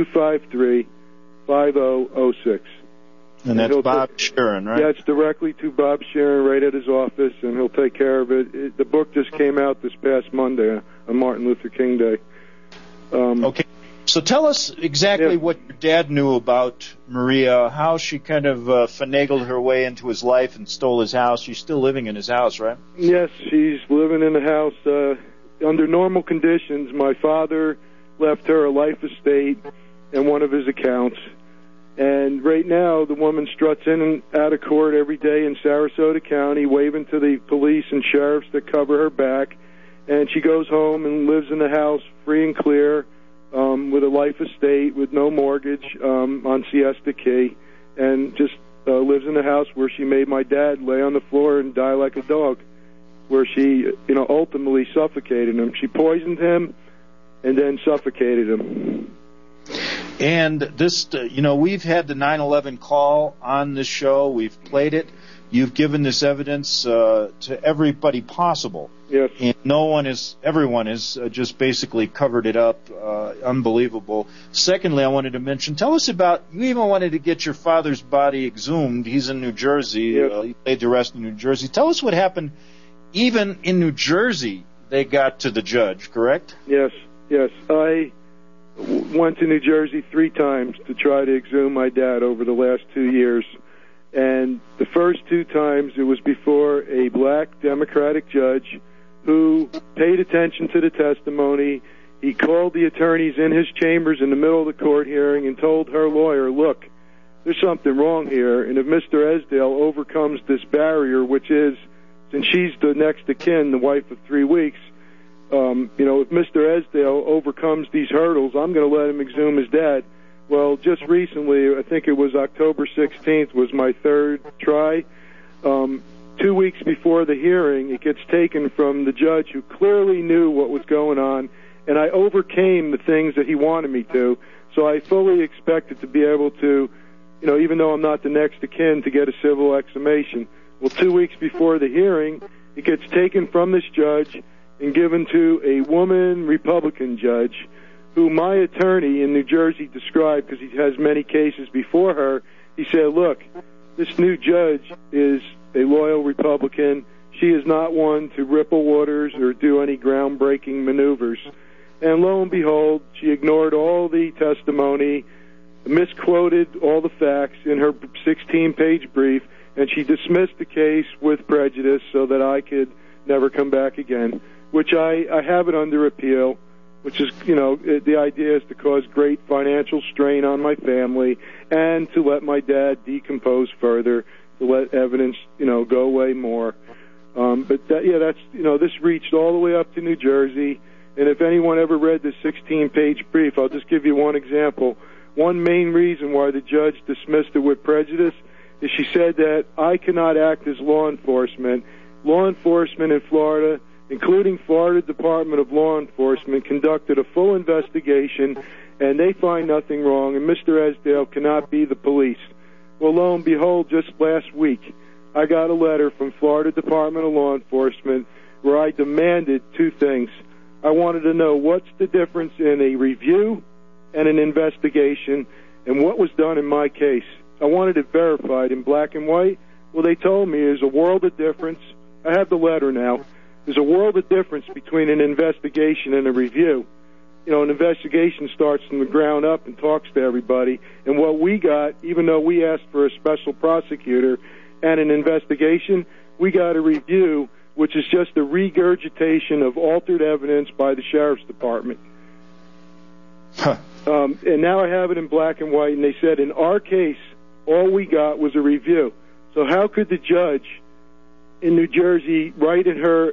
253-5006. And that's Bob Sheeran, right? Yeah, it's directly to Bob Sheeran right at his office, and he'll take care of it. The book just came out this past Monday on Martin Luther King Day. Okay. So tell us exactly what your dad knew about Maria, how she kind of finagled her way into his life and stole his house. She's still living in his house, right? Yes, she's living in the house. Under normal conditions, my father left her a life estate and one of his accounts. And right now, the woman struts in and out of court every day in Sarasota County, waving to the police and sheriffs that cover her back. And she goes home and lives in the house free and clear, with a life estate, with no mortgage, on Siesta Key, and just lives in the house where she made my dad lay on the floor and die like a dog, where she, ultimately suffocated him. She poisoned him and then suffocated him. And this, we've had the 9/11 call on this show. We've played it. You've given this evidence to everybody possible. Yes. And everyone has just basically covered it up. Unbelievable. Secondly, I wanted to mention, tell us about, you even wanted to get your father's body exhumed. He's in New Jersey. Yes. He laid to rest in New Jersey. Tell us what happened. Even in New Jersey, they got to the judge, correct? Yes. I went to New Jersey 3 times to try to exhume my dad over the last 2 years. And the first 2 times, it was before a black Democratic judge who paid attention to the testimony. He called the attorneys in his chambers in the middle of the court hearing and told her lawyer, look, there's something wrong here. And if Mr. Esdale overcomes this barrier, which is, since she's the next of kin, the wife of 3 weeks, if Mr. Esdale overcomes these hurdles, I'm going to let him exhume his dad. Well, just recently, I think it was October 16th, was my 3rd try. 2 weeks before the hearing, it gets taken from the judge who clearly knew what was going on, and I overcame the things that he wanted me to. So I fully expected to be able to even though I'm not the next of kin, to get a civil exhumation. Well, 2 weeks before the hearing, it gets taken from this judge and given to a woman Republican judge who my attorney in New Jersey described, because he has many cases before her. He said, look, this new judge is a loyal Republican. She is not one to ripple waters or do any groundbreaking maneuvers. And lo and behold, she ignored all the testimony, misquoted all the facts in her 16-page brief, and she dismissed the case with prejudice so that I could never come back again, which I have it under appeal, which is, the idea is to cause great financial strain on my family and to let my dad decompose further, to let evidence, go away more. But this reached all the way up to New Jersey. And if anyone ever read this 16-page brief, I'll just give you one example. One main reason why the judge dismissed it with prejudice is she said that I cannot act as law enforcement. Law enforcement in Florida, including Florida Department of Law Enforcement, conducted a full investigation, and they find nothing wrong, and Mr. Esdale cannot be the police. Well, lo and behold, just last week, I got a letter from Florida Department of Law Enforcement where I demanded two things. I wanted to know what's the difference in a review and an investigation and what was done in my case. I wanted it verified in black and white. Well, they told me there's a world of difference. I have the letter now. There's a world of difference between an investigation and a review. An investigation starts from the ground up and talks to everybody. And what we got, even though we asked for a special prosecutor and an investigation, we got a review, which is just a regurgitation of altered evidence by the Sheriff's Department. And now I have it in black and white, and they said in our case, all we got was a review. So how could the judge in New Jersey write in her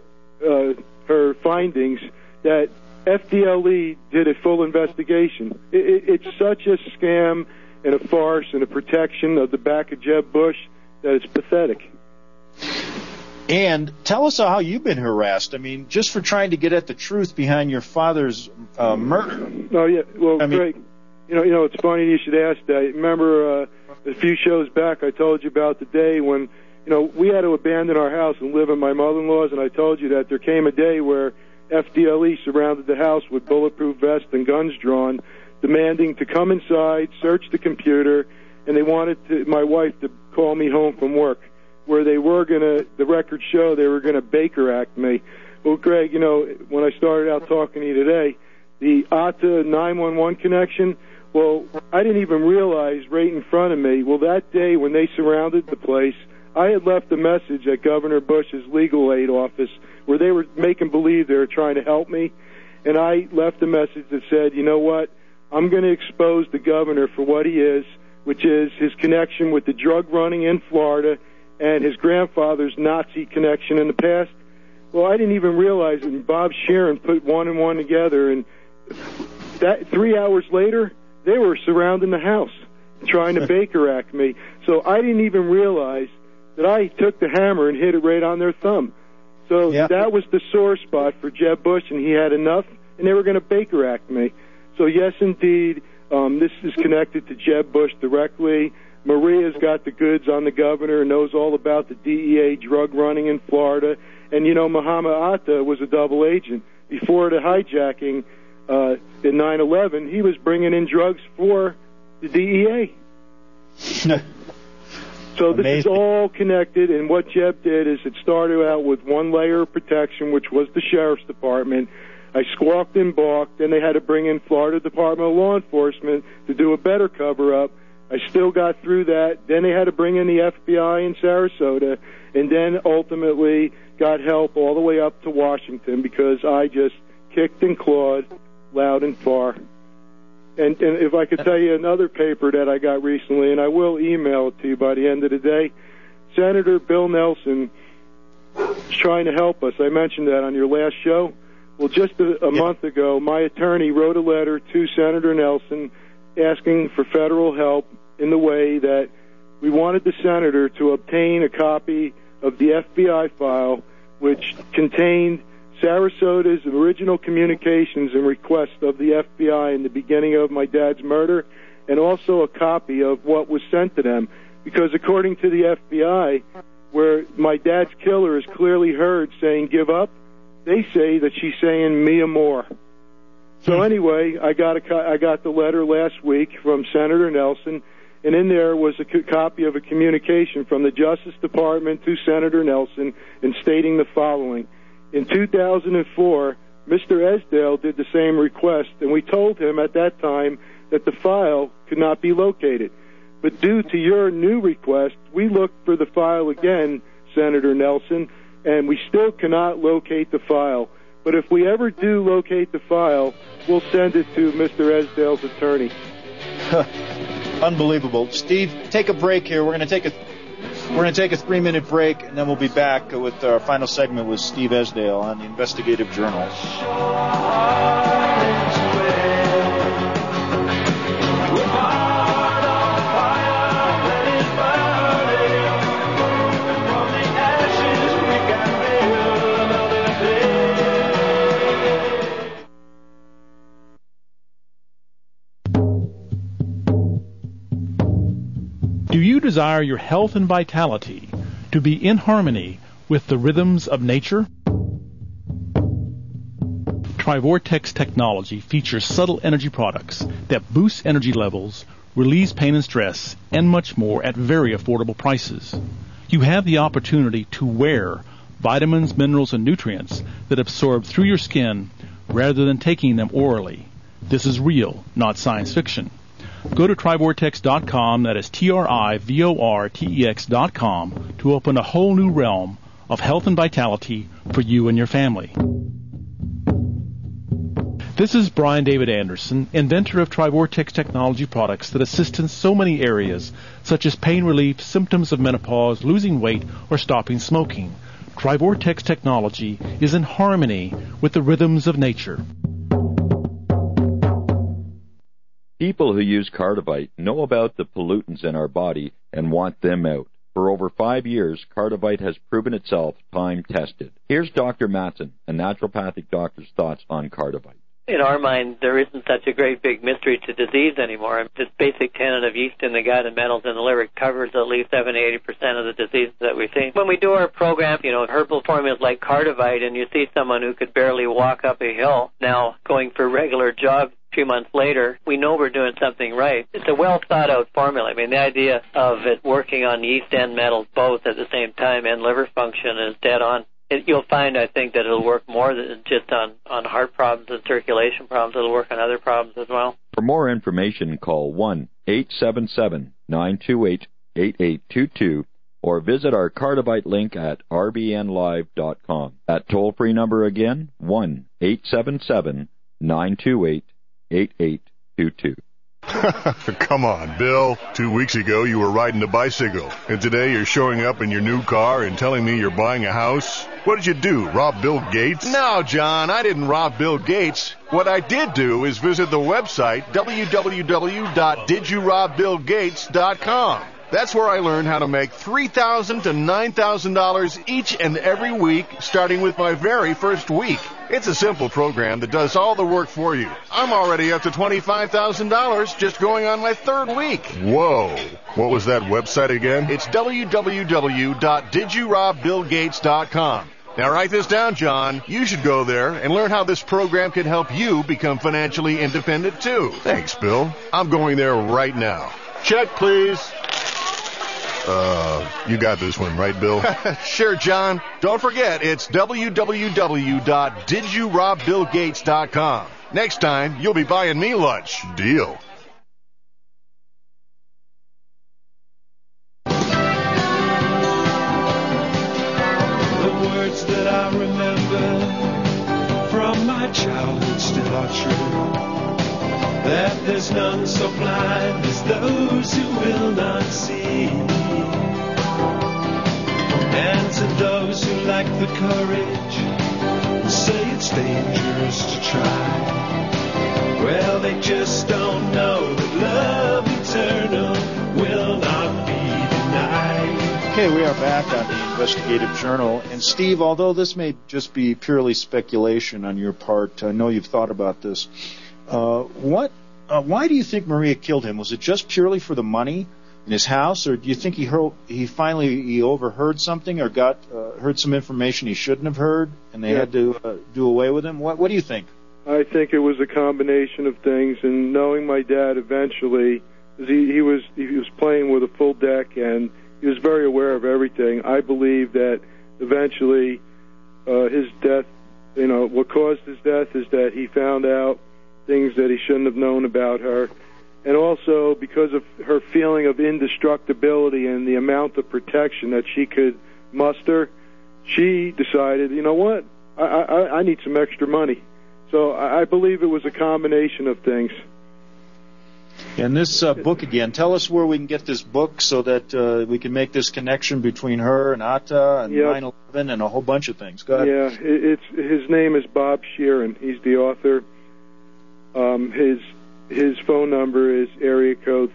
findings that FDLE did a full investigation? It's such a scam and a farce and a protection of the back of Jeb Bush that it's pathetic. And tell us how you've been harassed. I mean, just for trying to get at the truth behind your father's murder. Oh, yeah. Well, Greg, it's funny you should ask that. Remember a few shows back I told you about the day when, we had to abandon our house and live in my mother-in-law's, and I told you that there came a day where FDLE surrounded the house with bulletproof vests and guns drawn, demanding to come inside, search the and they wanted my wife to call me home from work, where they were going to, the records show they were going to Baker Act me. Well, Greg, when I started out talking to you today, the ATA 911 connection, well, I didn't even realize right in front of me, well, that day when they surrounded the place, I had left a message at Governor Bush's legal aid office where they were making believe they were trying to help me, and I left a message that said, you know what, I'm going to expose the governor for what he is, which is his connection with the drug running in Florida and his grandfather's Nazi connection in the past. Well, I didn't even realize it, and Bob Sheeran put one and one together, and that 3 hours later, they were surrounding the house trying to Baker Act me. So I didn't even realize that I took the hammer and hit it right on their thumb. So that was the sore spot for Jeb Bush, and he had enough, and they were going to Baker Act me. So yes, indeed, this is connected to Jeb Bush directly. Maria's got the goods on the governor and knows all about the DEA drug running in Florida. And, Muhammad Atta was a double agent. Before the hijacking in 9/11, he was bringing in drugs for the DEA. So this is all connected, and what Jeb did is it started out with one layer of protection, which was the Sheriff's Department. I squawked and balked, then they had to bring in Florida Department of Law Enforcement to do a better cover-up. I still got through that. Then they had to bring in the FBI in Sarasota, and then ultimately got help all the way up to Washington because I just kicked and clawed loud and far. And if I could tell you another paper that I got recently, and I will email it to you by the end of the day, Senator Bill Nelson is trying to help us. I mentioned that on your last show. Well, just a month ago, my attorney wrote a letter to Senator Nelson asking for federal help in the way that we wanted the senator to obtain a copy of the FBI file, which contained Sarasota's original communications and requests of the FBI in the beginning of my dad's murder, and also a copy of what was sent to them. Because according to the FBI, where my dad's killer is clearly heard saying give up, they say that she's saying me more. So anyway, I got the letter last week from Senator Nelson, and in there was a copy of a communication from the Justice Department to Senator Nelson, and stating the following. In 2004, Mr. Esdale did the same request, and we told him at that time that the file could not be located. But due to your new request, we looked for the file again, Senator Nelson, and we still cannot locate the file. But if we ever do locate the file, we'll send it to Mr. Esdale's attorney. Unbelievable. Steve, take a break here. We're going to take a 3-minute break, and then we'll be back with our final segment with Steve Esdale on the Investigative Journal. Do you desire your health and vitality to be in harmony with the rhythms of nature? Trivortex technology features subtle energy products that boost energy levels, release pain and stress, and much more at very affordable prices. You have the opportunity to wear vitamins, minerals, and nutrients that absorb through your skin rather than taking them orally. This is real, not science fiction. Go to Trivortex.com, that is Trivortex.com, to open a whole new realm of health and vitality for you and your family. This is Brian David Anderson, inventor of Trivortex technology products that assist in so many areas, such as pain relief, symptoms of menopause, losing weight, or stopping smoking. Trivortex technology is in harmony with the rhythms of nature. People who use Cardivite know about the pollutants in our body and want them out. For over 5 years, Cardivite has proven itself time-tested. Here's Dr. Matson, a naturopathic doctor's thoughts on Cardivite. In our mind, there isn't such a great big mystery to disease anymore. This basic tenet of yeast in the gut and metals in the liver covers at least 70-80% of the diseases that we see. When we do our program, herbal formulas like Cardivite, and you see someone who could barely walk up a hill now going for regular jogs 2 months later, we know we're doing something right. It's a well-thought-out formula. I mean, the idea of it working on yeast and metals both at the same time and liver function is dead on. You'll find, I think, that it'll work more than just on heart problems and circulation problems. It'll work on other problems as well. For more information, call 1-877-928-8822 or visit our Cardivite link at rbnlive.com. That toll-free number again, 1-877-928-8822. Come on, Bill. 2 weeks ago, you were riding a bicycle, and today you're showing up in your new car and telling me you're buying a house? What did you do, rob Bill Gates? No, John, I didn't rob Bill Gates. What I did do is visit the website, www.didyourobBillGates.com. That's where I learned how to make $3,000 to $9,000 each and every week, starting with my very first week. It's a simple program that does all the work for you. I'm already up to $25,000 just going on my third week. Whoa. What was that website again? It's www.didyourobBillGates.com. Now write this down, John. You should go there and learn how this program can help you become financially independent, too. Thanks, Bill. I'm going there right now. Check, please. You got this one, right, Bill? Sure, John. Don't forget, it's www.didyourobBillGates.com. Next time, you'll be buying me lunch. Deal. The words that I remember from my childhood still are true. That there's none so blind as those who will not see. And to those who lack the courage, who say it's dangerous to try, well, they just don't know that love eternal will not be denied. Okay, we are back on the Investigative Journal. And Steve, although this may just be purely speculation on your part, I know you've thought about this. What why do you think Maria killed him? Was it just purely for the money in his house, or do you think he finally overheard something or got heard some information he shouldn't have heard, and they had to do away with him? What do you think? I think it was a combination of things, and knowing my dad eventually, he was playing with a full deck, and he was very aware of everything. I believe that eventually his death, what caused his death is that he found out things that he shouldn't have known about her. And also because of her feeling of indestructibility and the amount of protection that she could muster, she decided, you know what, I need some extra money. So I believe it was a combination of things. And this book again, tell us where we can get this book so that we can make this connection between her and Atta and 9/11 and a whole bunch of things. Go ahead. Yeah, his name is Bob Sheeran. He's the author. His phone number is area code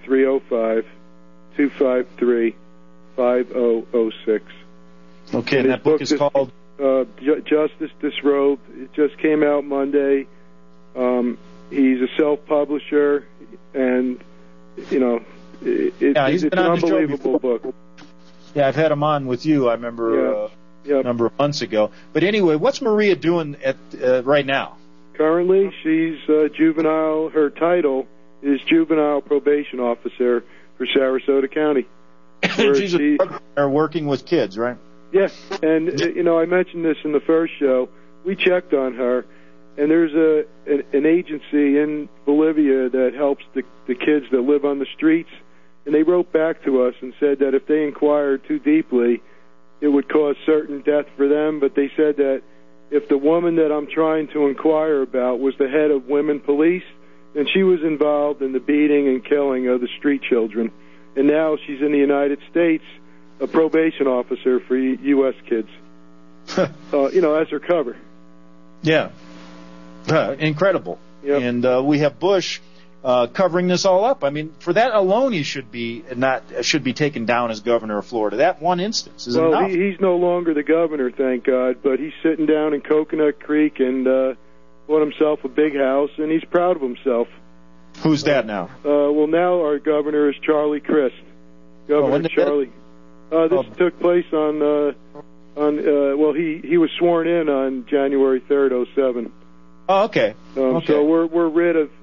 305-253-5006. Okay, and that book is called Justice Disrobed. It just came out Monday. He's a self-publisher, and it's an unbelievable book. Yeah, I've had him on with you. I remember a number of months ago. But anyway, what's Maria doing right now? Currently, she's juvenile. Her title is Juvenile Probation Officer for Sarasota County. She's a working with kids, right? Yes, and I mentioned this in the first show. We checked on her, and there's an agency in Bolivia that helps the kids that live on the streets, and they wrote back to us and said that if they inquired too deeply, it would cause certain death for them, but they said that if the woman that I'm trying to inquire about was the head of women police, then she was involved in the beating and killing of the street children, and now she's in the United States, a probation officer for U.S. kids. As her cover. Yeah. Incredible. Yep. And we have Bush covering this all up. I mean, for that alone, he should be taken down as governor of Florida. That one instance is enough. Well, he's no longer the governor, thank God, but he's sitting down in Coconut Creek and bought himself a big house, and he's proud of himself. Who's that now? Well, now our governor is Charlie Crist. Governor Charlie. This took place on he was sworn in on January 3rd, 2007. Oh, okay. So we're rid of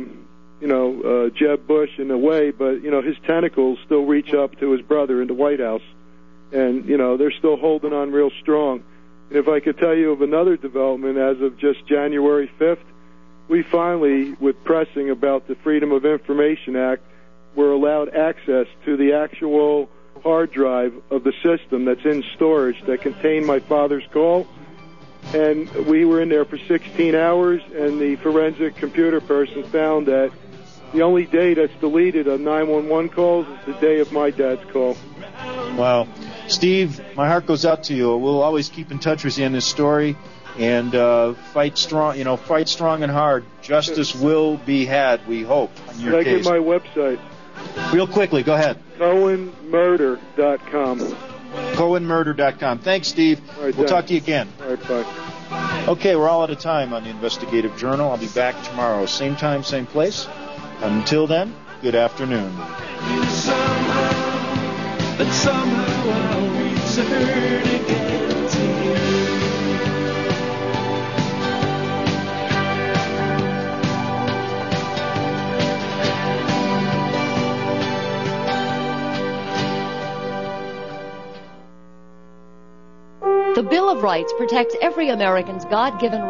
Jeb Bush in a way, but his tentacles still reach up to his brother in the White House, and they're still holding on real strong. And if I could tell you of another development, as of just January 5th, we finally, with pressing about the Freedom of Information Act, were allowed access to the actual hard drive of the system that's in storage that contained my father's call. And we were in there for 16 hours, and the forensic computer person found that the only day that's deleted of 911 calls is the day of my dad's call. Wow. Steve, my heart goes out to you. We'll always keep in touch with you in this story, and fight strong and hard. Justice will be had, we hope, in your case. Can I get my website? Real quickly, go ahead. CohenMurder.com. CohenMurder.com. Thanks, Steve. We'll talk to you again. All right, bye. Okay, we're all out of time on the Investigative Journal. I'll be back tomorrow, same time, same place. Until then, good afternoon. Somehow I'll return again to you. The Bill of Rights protects every American's God-given